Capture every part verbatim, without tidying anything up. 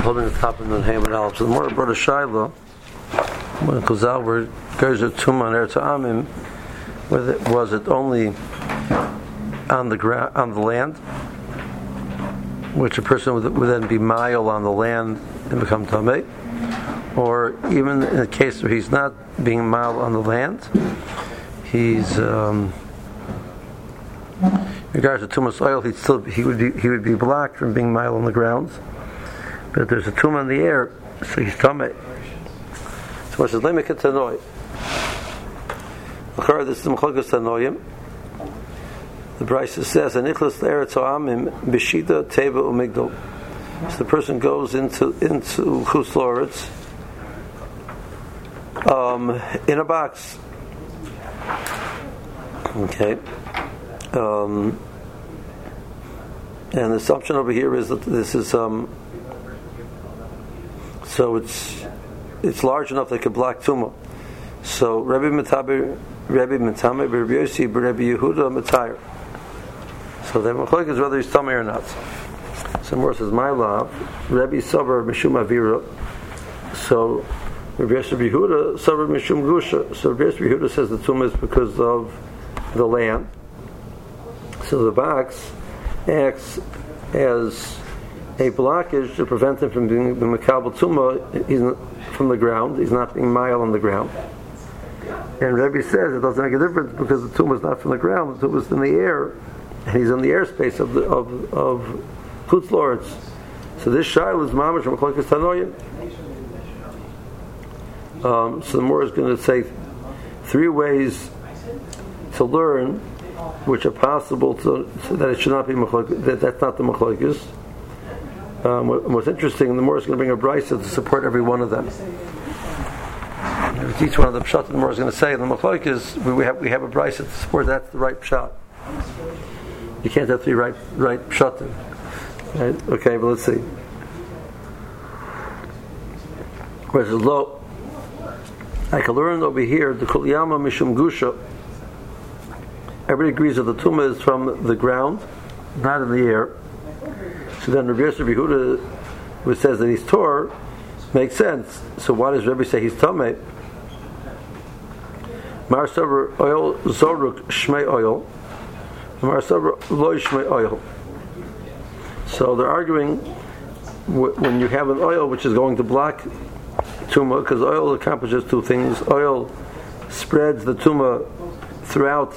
holding the top of the Haman Alp. So the more brought a Shaila, when Chazal were Gerzer Tumah on Eretz Amim, was it only on the ground, on the land, which a person would, would then be mile on the land and become Tameh, or even in the case where he's not being mile on the land, he's um, in regards to Tumas oil, he'd still he would be he would be blocked from being mile on the ground. But if there's a tumah in the air, so he's Tameh. So it says Lemek Tanoi. This is the Mechlokas Tanoim. The Brisa says, "Anichlas Eretz Amim b'shida teva umigdal." So the person goes into into Chutz La'aretz um, in a box. Okay. Um, and the assumption over here is that this is um, so it's it's large enough that it could block tumah. So Rabbi Metaber, Rabbi Metame, Rabbi Yossi, Rabbi Yehuda Metayr. So the machlok is whether he's tamei or not. So more says my love, Rabbi Savar Mishum Avira. So Rabbi Yehuda Savar Mishum Gusha. So Rabbi Yehuda says the tumah is because of the land. So the box acts as a blockage to prevent him from being the Makabel Tumah from the ground. He's not being mile on the ground. And Rebbe says it doesn't make a difference because the tumah is not from the ground, the tumah is in the air, and he's in the airspace of the of of Chutz La'aretz. So this shaila is mamash from Mechlokas Tanoim. Um, so the Mor is going to say three ways to learn, which are possible to, so that it should not be Mechlokas, that that's not the Mechlokas. Um, what, what's interesting, the Mor is going to bring a brisa to support every one of them. Each one of the pshat the Mor is going to say, the Mechlokas, we, we have we have a brisa to support that's the right pshat. You can't have three right right pshatim. Right? Okay, but let's see. Whereas low, I can learn over here the Kuliyama Mishum Gusha. Everybody agrees that the tumah is from the ground, not in the air. So then Rabbi Yosef Yehuda, who says that he's Tor, makes sense. So why does Rabbi say he's Tameh? Mar Savar oil Zoruk Shmei oil, Mar Savar Loy Shmei oil. So they're arguing when you have an oil which is going to block tumah, because oil accomplishes two things. Oil spreads the tumah throughout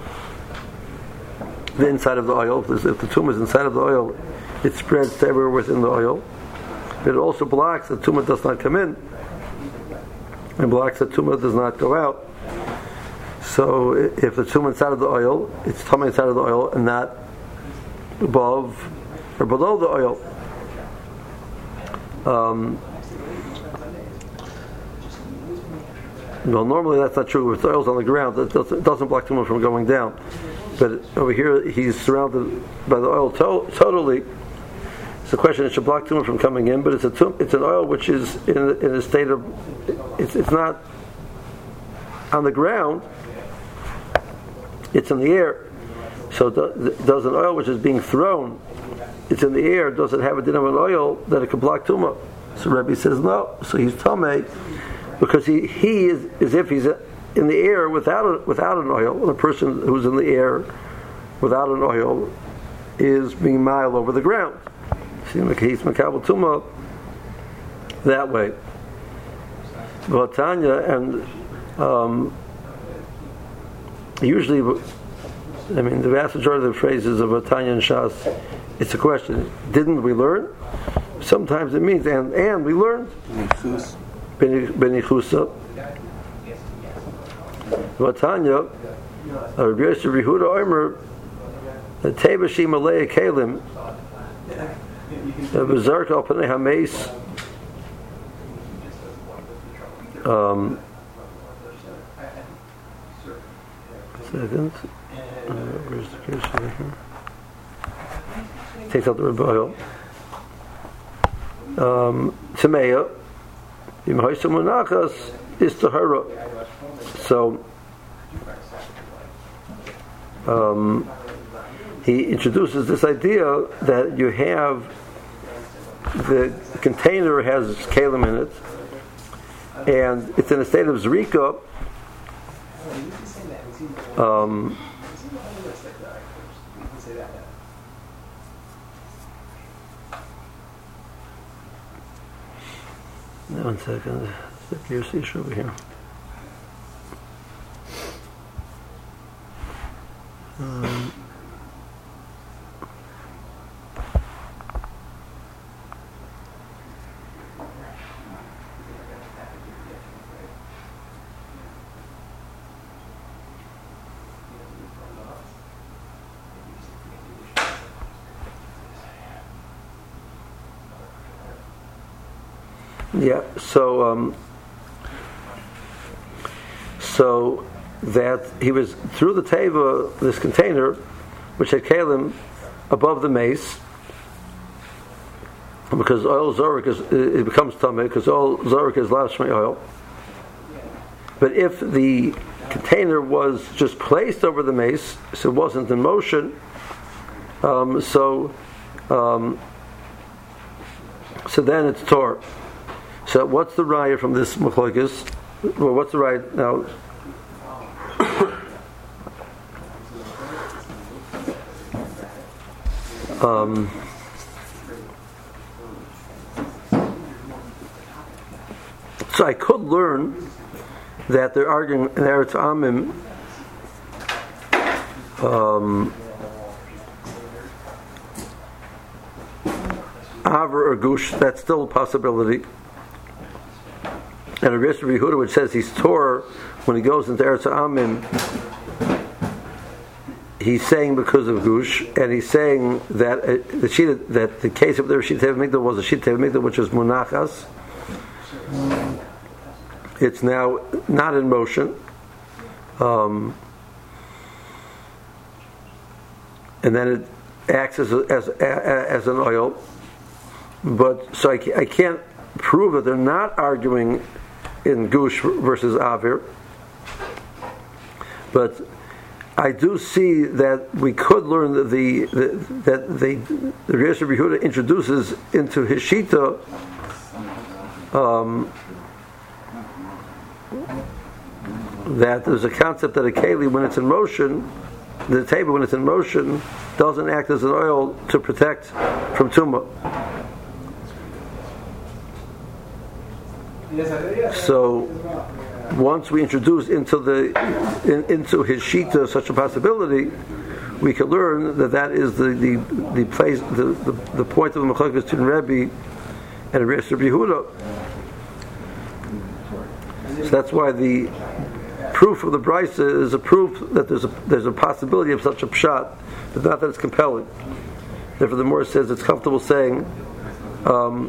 the inside of the oil. If the tumah is inside of the oil, it spreads to everywhere within the oil. But it also blocks the tumah does not come in, and blocks the tumah does not go out. So if the tumah inside of the oil, it's tumah inside of the oil and not above or below the oil. Um, well, normally that's not true. If the oil's on the ground, it doesn't, it doesn't block tumah from going down. But over here, he's surrounded by the oil to- totally. It's a question that should block tumah from coming in, but it's a tum- it's an oil which is in a, in a state of it's it's not on the ground. It's in the air. So does, does an oil which is being thrown, it's in the air, does it have a din of an oil that it can block tumah? So Rebbe says no. So he's tamei because he he is as if he's in the air without a, without an oil. The person who's in the air without an oil is being mile over the ground. See, he's makabel tumah that way. But Tanya and um, usually, I mean, the vast majority of the phrases of Tanya and Shas, it's a question. Didn't we learn? Sometimes it means and and we learned. Benichusa. Vatanya, Rabbi Yosef Yehuda Omer, the Tebashi Malay Kalim, the Berserk al Panei Hameis. Um, second. Uh, where's the case over here? Takes out the rebel. Um, Tameya, Yimhoisa Munachas is Tahara. So, um, he introduces this idea that you have the container has kalim in it, and it's in a state of zrika. Um, one second. Here's the issue over here. Um, Yeah, so um, so that he was through the teva, this container, which had kalim above the mace, because oil zorik is it becomes tameh because oil zorik is lav shmei oil. But if the container was just placed over the mace, so it wasn't in motion, um, so um, so then it's tor. So what's the raya from this machlokes? Well, what's the raya now? Um, so I could learn that they're arguing in Eretz Amim um, Aver or Gush. That's still a possibility. And a Rish Yehuda, which says he's Torah when he goes into Eretz Amim, he's saying because of Gush, and he's saying that uh, the Shita, that the case of the Shita Tev Migdal was a Shita Tev Migdal which is Munachas. It's now not in motion, um, and then it acts as a, as as an oil. But so I, I can't prove that they're not arguing in Gush versus Avir, but I do see that we could learn that the, the that the the Rish Yehuda introduces into his Shita um, that there's a concept that a keli, when it's in motion, the table when it's in motion doesn't act as an oil to protect from tumah. So once we introduce into the in, into his shita such a possibility, we can learn that that is the the, the place the, the, the point of the machlokes between Rebbe and Rish Yehuda. So that's why the proof of the brisa is a proof that there's a there's a possibility of such a pshat, but not that it's compelling. Therefore, the Gemara says it's comfortable saying um,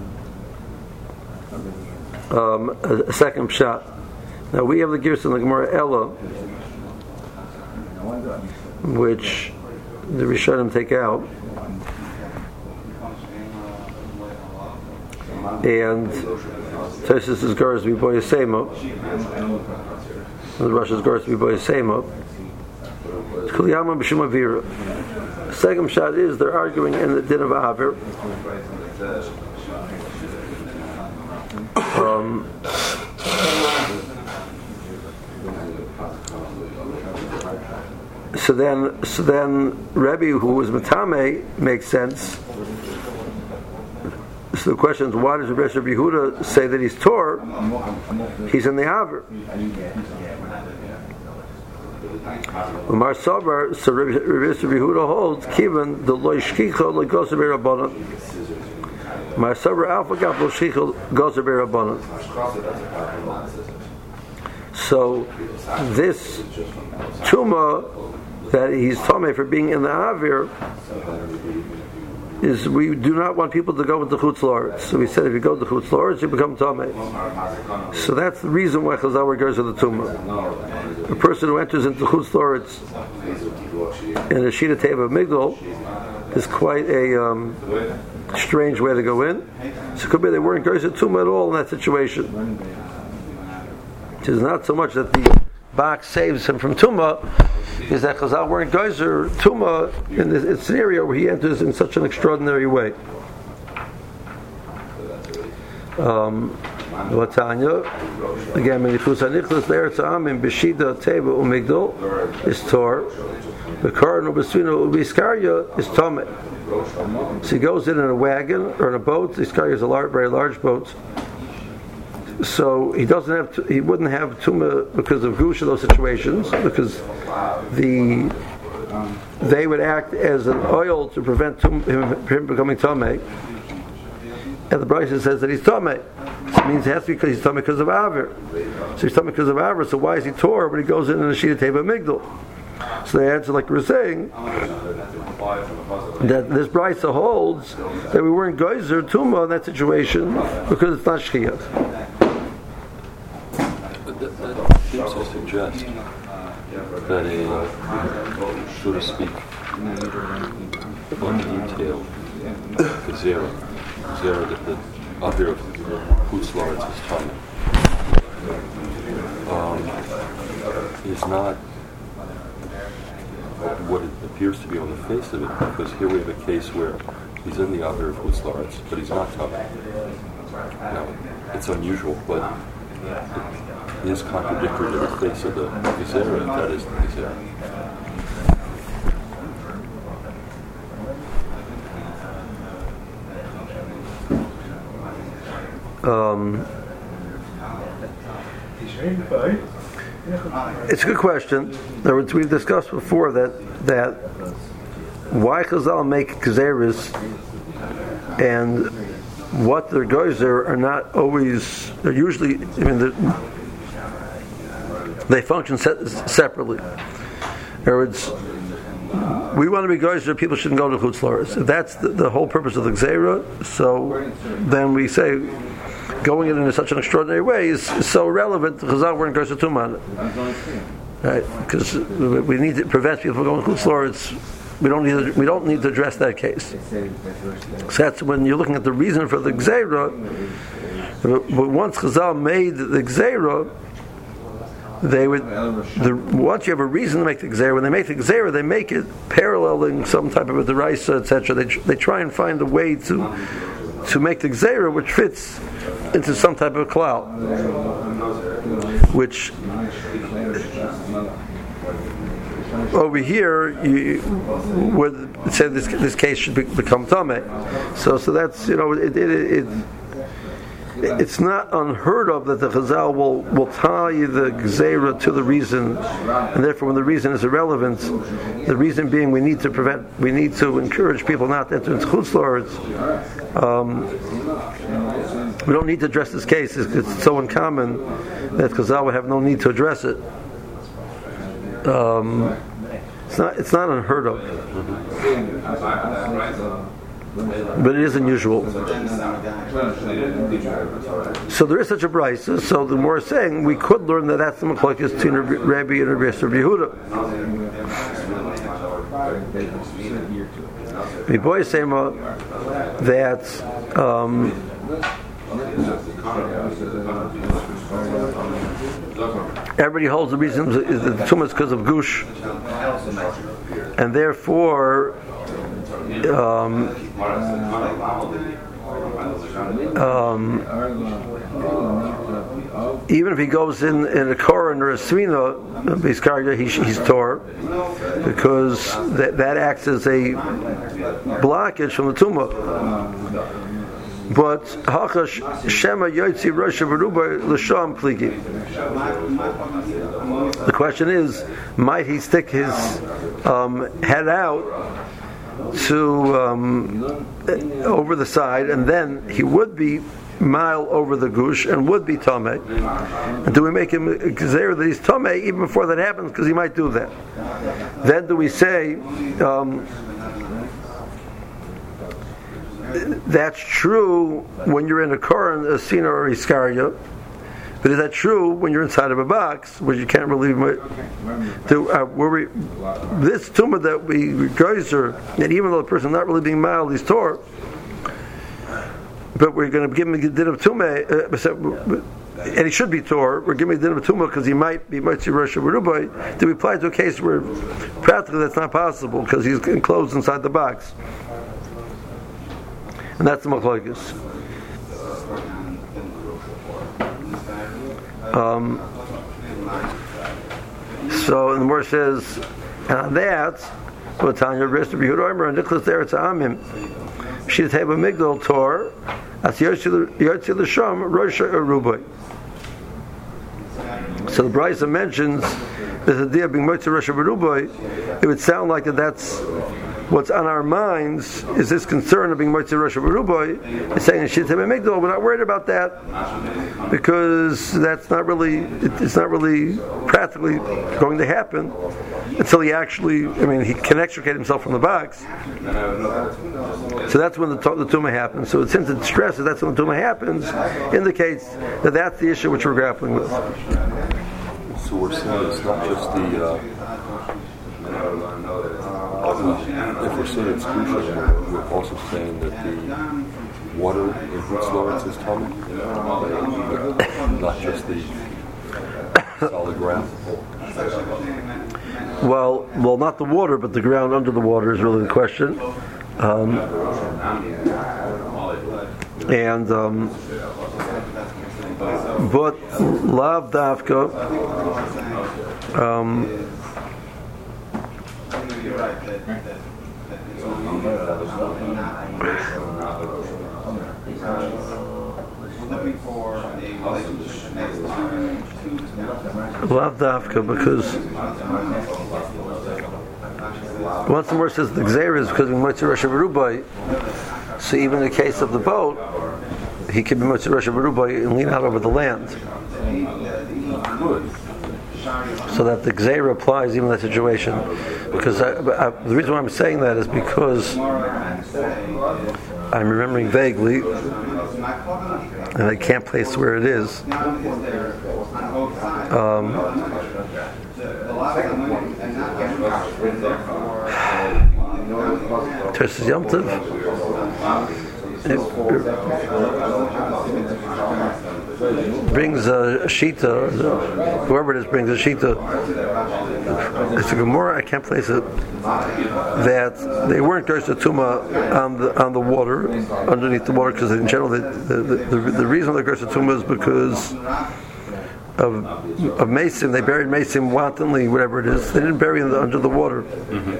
um, a, a second pshat. Now we have the Girs in the Gemara Ella, which the Rishonim take out, and Tosfos is Garas B'Boya Sema. The Rosh is Garas B'Boya Sema. Kuliyama B'Shum Avira. Second shot is they're arguing in the din of Avir. Um, so then, so then Rebbe, who was Matame, makes sense. So the question is, why does Rish Yehuda say that he's Tor? He's in the Aver. Umar Sabar, so Rish Yehuda holds, Kivan the Loi Shkicha Loi Goser B'Rabbanan. Umar Sabar Alpha Gap Loi Shkicha Goser B'Rabbanan. So this Tuma that he's Tomei for being in the Aver is we do not want people to go into Chutz La'aretz. So we said if you go to Chutz La'aretz, you become Tomei. So that's the reason why Chazal goes to the Tumah. A person who enters into Chutz La'aretz in a Shita Teva Migdal is quite a um, strange way to go in. So it could be they weren't going to Tumah at all in that situation. It is not so much that the box saves him from Tumah, is that Chazal weren't Geyser Tumah in this scenario where he enters in such an extraordinary way. Um, Latanya, again, Menichus Hanichlas Be'eretz Ha'amim B'shida Teva Umigdal is Tor. The Koran Ubesvino Ubiskarya is Tomei. So he goes in in a wagon or in a boat. Iskarya is a large, very large boat. So he doesn't have, to, he wouldn't have Tumah because of Gush in those situations, because the they would act as an oil to prevent tum, him, him becoming Tomei. And the Brisa says that he's Tomei. So it means it has to be because he's Tomei because of Avir. So he's Tomei because of Avir, so why is he Tor when he goes in in a Shida Teva Migdal? So they answer like we were saying, that this Brisa holds that we weren't Geyser Tumah in that situation because it's not Shchiyah. But that, that seems to suggest that a, so to speak, undetailed Gezerah, Gezerah that the other of Chutz La'aretz is Tomei, um, is not what it appears to be on the face of it, because here we have a case where he's in the other of Chutz La'aretz, but he's not Tomei. Now, it's unusual, but it is contradictory to the face of the Gezerah, and that is the Gezerah. Um, it's a good question. In other words, we've discussed before that that why Chazal make Gezeras and what their Geyser are not always. They're usually. I mean, they function se- separately. In other words, we want to be Geyser. People shouldn't go to Chutz La'aretz. If that's the, the whole purpose of the Gezerah, so then we say going in in such an extraordinary way is, is so relevant. Chazal weren't Geyser Tumah, right? Because we need to prevent people from going to Chutz La'aretz. We don't need to, we don't need to address that case. So that's when you're looking at the reason for the Gezerah. But once Chazal made the Gezerah, they would. The, once you have a reason to make the Gezerah, when they make the Gezerah, they make it paralleling some type of a deraisa, et cetera. They they try and find a way to to make the Gezerah which fits into some type of cloud, which over here you would say this this case should be, become Tomei. So so that's, you know, it it. it, it It's not unheard of that the Chazal will, will tie the Gezerah to the reason, and therefore when the reason is irrelevant, the reason being we need to prevent, we need to encourage people not to enter into Chutz La'aretz. Um, we don't need to address this case; it's, it's so uncommon that Chazal would have no need to address it. Um, it's not it's not unheard of. But it is unusual. So there is such a brisa. So the more saying, we could learn that that's the machlokes between Rabbi and Rabbi Yehuda. The boy is saying that um, everybody holds the reason is the tumah is because of gush, and therefore. Um, um, even if he goes in, in a Koran or a Svina, he's, he's Tor, because that, that acts as a blockage from the Tumah. But Hachash Shema Yotzi Rosh Beruba L'Sham Pligi. The question is, might he stick his um, head out to um, over the side, and then he would be mile over the gush and would be Tomei? And do we make him a Gezerah that he's Tomei even before that happens, because he might do that? Then do we say um, that's true when you're in a Koran, a Sina or Iskarya? But is that true when you're inside of a box, where you can't really do? Uh, where we this tumah that we geyser, and even though the person not really being mild, he's Tor, but we're going to give him a din of tumah, uh, and he should be Tor. We're giving him a din of tumah because he might be Motzi Rosh Berubai. Do we apply to a case where practically that's not possible because he's enclosed inside the box? And that's the machlokes. Um, so the Gemara says, on that, what Tanya Rest of Yehuda Omer and Nicholas there to Amim. She did have a Migdal Tor as Yotzi L'Sham Rosh Arubai. So the Brisa mentions this idea of being Motzi Rosh Arubai. It would sound like that that's what's on our minds is this concern of being Motzi Rosh Arubai. It's saying she did have a Migdal. We're not worried about that because that's not really it's not really practically going to happen until he actually, I mean, he can extricate himself from the box. So that's when the, the tumah happens. So since it stresses that's when the tumah happens, indicates that that's the issue which we're grappling with. So we're saying it's not just the, uh, if we're saying it's crucial, we're also saying that the water in Hutz Lawrence is tummy, not just the solid ground. Well, well, not the water, but the ground under the water is really the question. Um, and um, but lav davka. Um, Lav Dafka, because once the word says the Gzeir is because of Motzi Rosh Arubai, so even in the case of the boat, he could be Motzi Rosh Arubai and lean out over the land. So that the Gzeir applies even in that situation. Because I, I, the reason why I'm saying that is because I'm remembering vaguely, and I can't place where it is. Um, Tersis Yom Tov. It brings a shita, whoever it is brings a shita. It's a Gemara, I can't place it, that they weren't Gersh Tuma on the on the water, underneath the water, because in general the the, the, the reason they're Gersh Tuma is because of of Mason. They buried Mason wantonly, whatever it is. They didn't bury him under the water. Mm-hmm.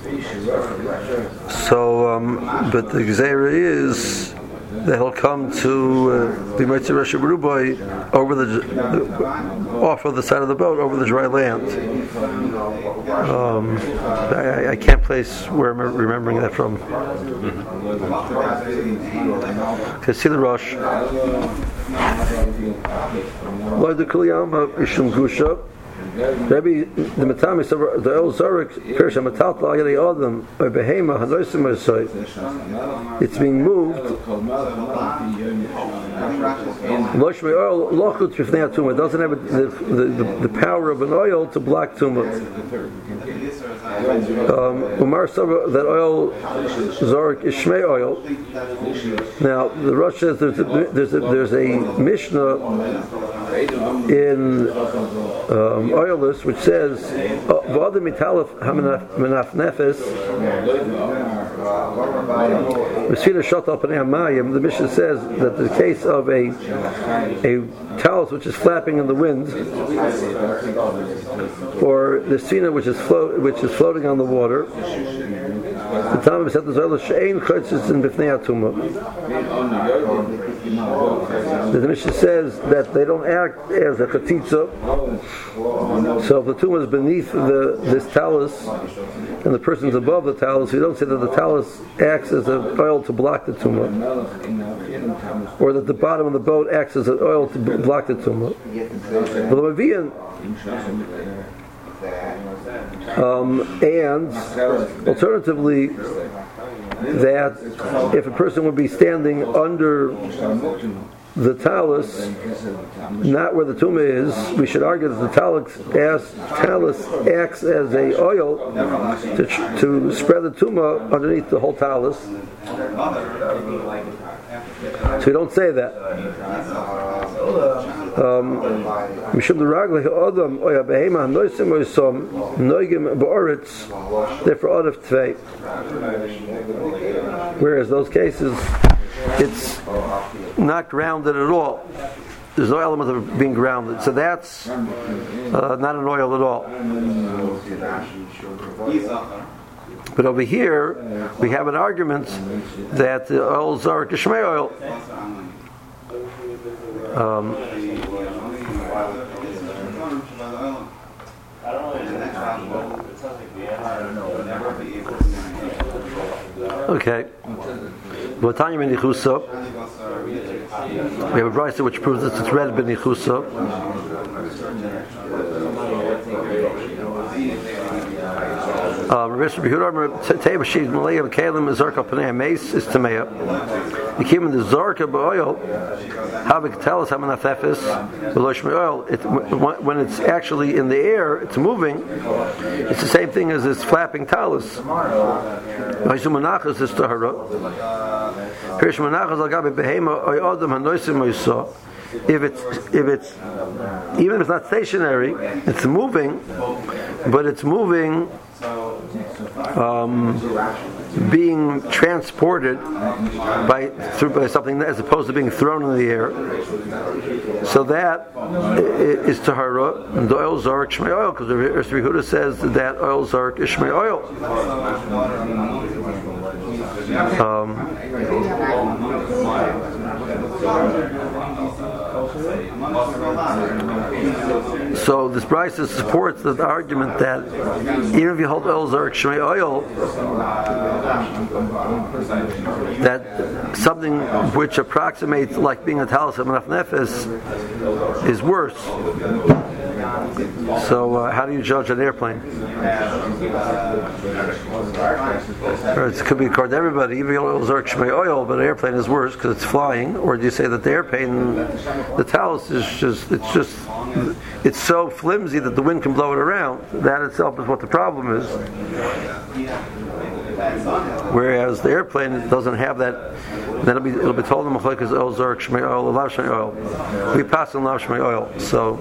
So, um, but the Gzeira is that he'll come to be Motzi Rosh Arubai over the, the off of the side of the boat over the dry land. Um, I, I can't place where I'm remembering that from. Okay, see the Rosh. Lord the Kuliyama Ishum Gusha. Rebbe the Matami the El Zorik Pirsha Matat La Yali Adam or Behema Hanosim Asai. It's being moved. Loshmei oil lochut b'fnei tumah doesn't have the, the, the, the power of an oil to block tumah. Umar um, that oil Zorik is Shmei oil. Now the Rosh says there's a, there's a, there's a Mishnah in um, Oilus, which says, "V'adam mitalef hamanaf nefes." The Mishnah says that the case of a a talus which is flapping in the wind, or the sina which is float which is floating on the water. The Talmud said there's other she'ein chotzes in b'fnei atumah. The Mishnah says that they don't act as a chatitza. So if the tumah is beneath the this talus and the person's above the talus, we don't say that the talus acts as an oil to block the tumah, or that the bottom of the boat acts as an oil to block the tumah. But the Mavian, um, and alternatively, that if a person would be standing under the talus, not where the tumah is, we should argue that the talus, as, talus acts as a oil to, to spread the tumah underneath the whole talus. So we don't say that. Mishum l'ragli ha'adam oya behema ha'noisim oisom noigim ba'oretz therefore out of tvei. Whereas those cases, it's not grounded at all. there's no element of it being grounded. So that's uh, not an oil at all. But over here, we have an argument that the oil zark is shmei oil. Um, okay. We have a brisa which proves that it's red b'nichusa. Rabbi Yehuda Teva She's Malay of Kalim is Zarka Panei Mace is Tamea. He came in the Zarka oil. How we can tell us how many nafefis below shmei oil. When it's actually in the air, it's moving. It's the same thing as this flapping talus. Ma'isumanachas is tahara. Hirshmanachas al gabi behema oy adam hanoisim oysah. If it's if it's even if it's not stationary, it's moving, but it's moving, um, being transported by through by something as opposed to being thrown in the air. So that is tahara, and the oil zark shmei oil, because Rabbi Yehuda says that oil zark is shmei oil. Um, So this brisa supports the argument that even if you hold oil zark shmei oil, that something which approximates like being a talis of manaf nefes is worse. So uh, how do you judge an airplane? Or it could be according to everybody, even oil zark shmei oil, but an airplane is worse because it's flying. Or do you say that the airplane, the talis is just, it's just, it's so flimsy that the wind can blow it around. That itself is what the problem is. Whereas the airplane doesn't have that. Then it'll be it'll be told in Machlekes oil zark shmei oil, lav shmei oil. We pass on lav shmei oil. So.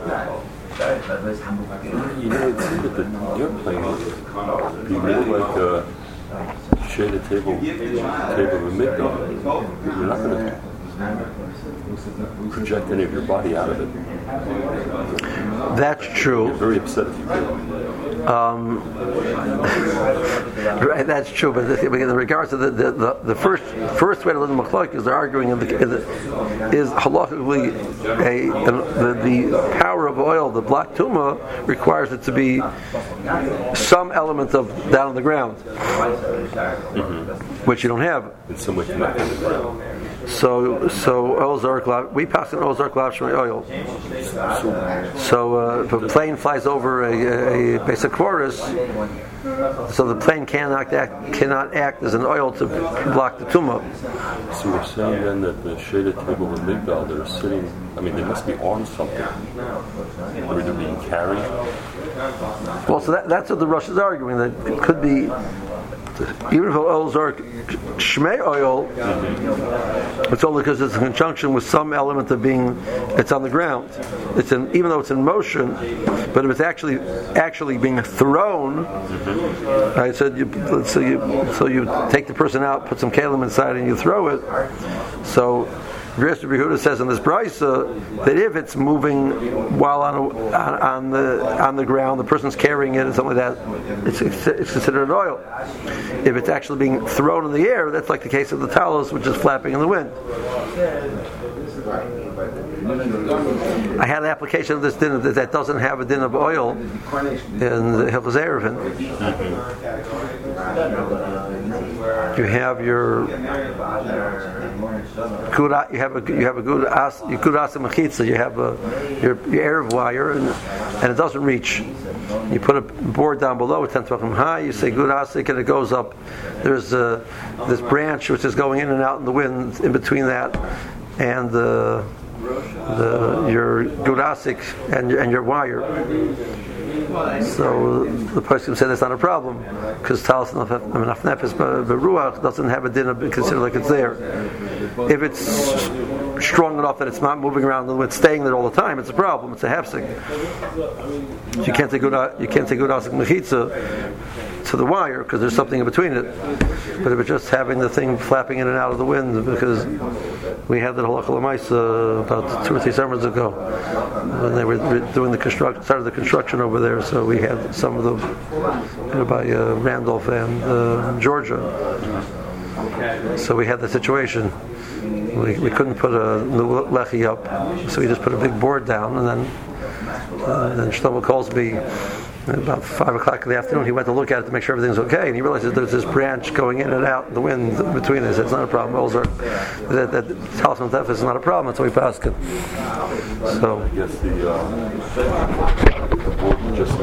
You know, it seems that the airplane would be more like a shaded table, table of a migdal. You're not going to project any of your body out of it. That's true. You're very upset if you do. Um, right, that's true. But in regards to the the, the, the first first way to learn the machlok is they're arguing in the, in the, is halachically a, a the, the power of oil, the black tuma, requires it to be some element of down on the ground, mm-hmm. which you don't have. It's some way connected to the ground. So, so oil zark lav. We pass an oil zark lav shmei oil. So, uh, if a plane flies over a, a, a basic chorus, so the plane cannot act, cannot act as an oil to block the tumah. So we're saying then that the shaded table and migdal, they're sitting. I mean, they must be on something, or they're being carried. Well, so that, that's what the Rosh is arguing, that it could be. Even if oil zark shmei oil, it's only because it's in conjunction with some element of being, it's on the ground. It's in, even though it's in motion, but if it's actually actually being thrown, I said, you, so you so you take the person out, put some kalim inside, and you throw it. So Rabbi Yehuda says in this brisa that if it's moving while on, a, on on the on the ground, the person's carrying it and something like that, it's, it's considered an oil. If it's actually being thrown in the air, that's like the case of the talos, which is flapping in the wind. I had an application of this din that doesn't have a din of oil in the Hilchos Eruvin. You have your good, you have a you have a good as you good asa mechitza. You have a your, your erev wire, and, and it doesn't reach. You put a board down below, ten tefachim high. You say good asik, and it goes up. There's a, this branch which is going in and out in the wind in between that and the the your good asik and and your wire. So the person said that's not a problem because talis manaf nefes beruach doesn't have a din of being considered like it's there. If it's strong enough that it's not moving around and it's staying there all the time, it's a problem. It's a hefsek. So you can't take good you can't take good asik mechitza to the wire because there's something in between it. But it was just having the thing flapping in and out of the wind because we had that halacha l'maisa about two or three summers ago when they were doing the construct started the construction over there. So we had some of them, you know, by uh, Randolph and uh, Georgia. So we had the situation. We, we couldn't put a new lechi up, so we just put a big board down, and then uh, then Shlomo calls me about five o'clock in the afternoon. He went to look at it to make sure everything's okay, and he realized that there's this branch going in and out in the wind between us. It's not a problem. Also, that that talisman theft is not a problem. That's what we pass it. So I guess the, uh, the board just